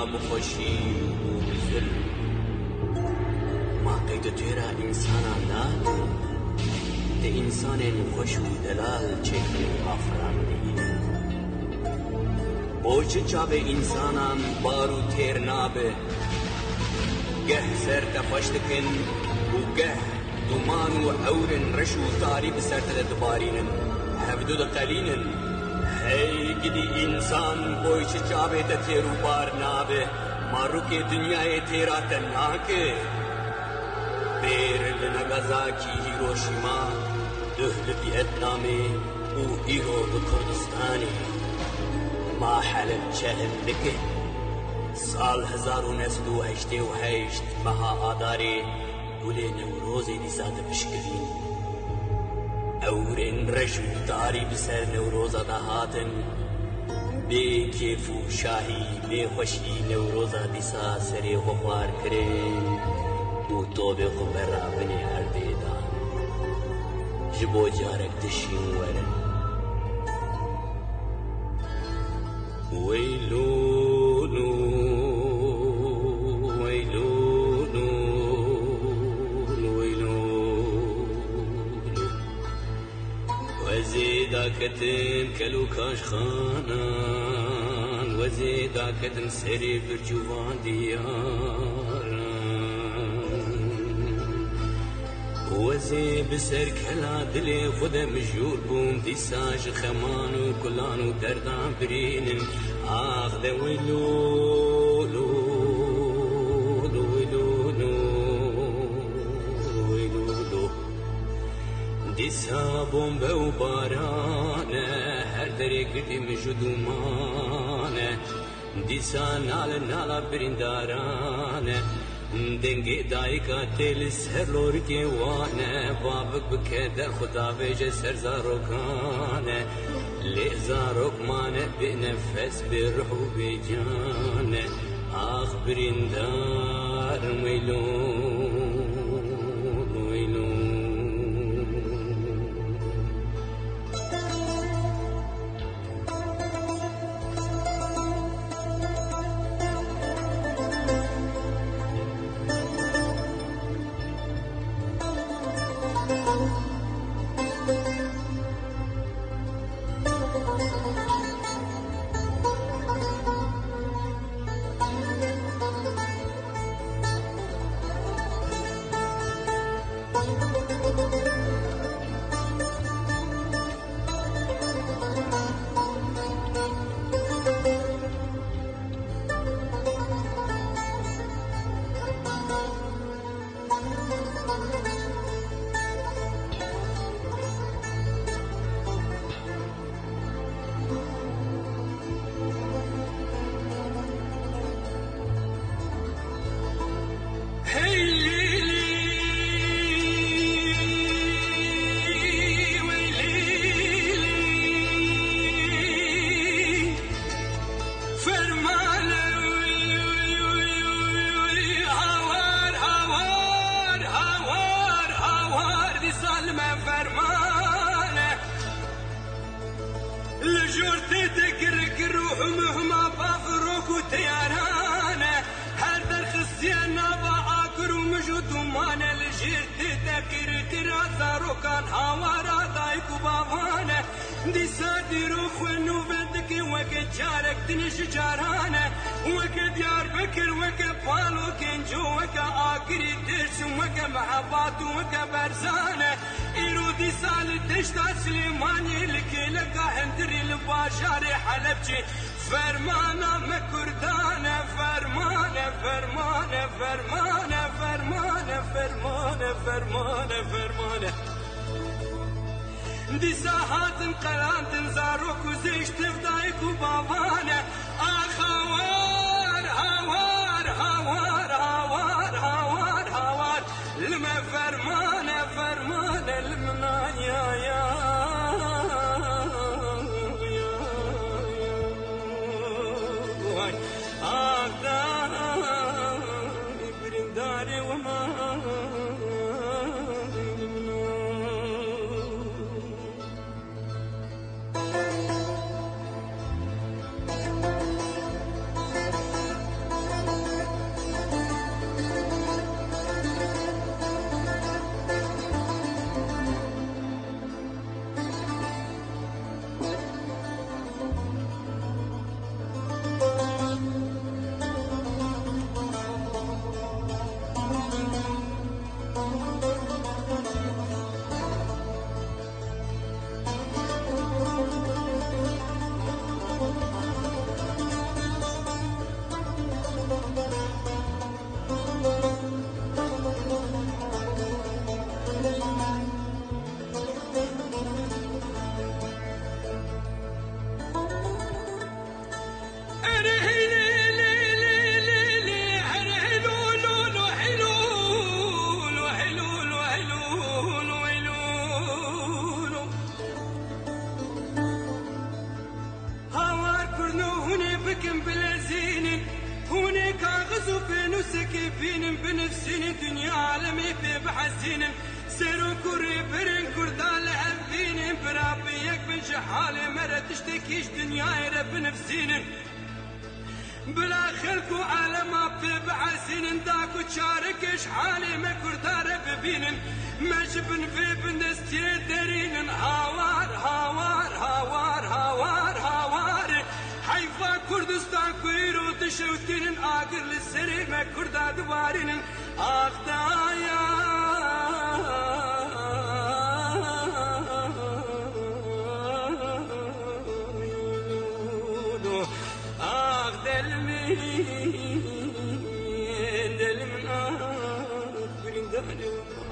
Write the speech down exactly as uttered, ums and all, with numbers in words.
یا بخوشی و بظلم ما قید تیرا انسانا ناتن ده انسان خوش و دلال چهره آفرانده بوچه چاب انسانان بارو تیر نابه گه سر تفشتکن و گه دومان و عورن رش و تاری بسرت دبارینن هفدو دقلینن هی گدی انسان بوچه چاب تیر و بار نابه مارو که دنیای تیرا تناکه بیر لنگازاکی هیروشیما دهل ویتنامی و ایرو بکردستانی ما حلب چهل لکه سال هزار و نسل و هشتی و هشت مها آداری گوله نوروزی دیساد بشکرین اورین رشو داری بسر نوروزا دهاتن بی کیف و شاهی بی خوشی نوروزا دیسا سری غفار کرین و تو به خبر بنی هر دیدان جبو جارک دشین ورن ويلونو ويلونو ويلونو وزيدا كتن كلو كاش خانان وزيدا كتن سري برجوان دياران وزي بسر كلا دلي خدا مجور بوم ديساج خمان وكلان ودردان برين آخ ده ويلو لو لو ويلو لو ويلو لو ديسا بوم بو بارانه هر دري قدي مجدومانه ديسا نال نالا برندارانه دنگی دایکا تیل سر لور کے وانے بابک بکے در خدا بیجے سر زاروکانے لے زاروک مانے بے نفس بے روح بے جانے آخ برندار ویلون ویلون كيش دنياي رب نفسين بلا خلق وعالم ببعسين داك وتشاركش حالي ما كردار ببين ما جبن في بندستي درين هاوار هاوار هاوار هاوار هاوار حيفا كردستان كويرو تشوتين آقر للسري ما كردا دوارين آخدايا دل من آخ برين دهلو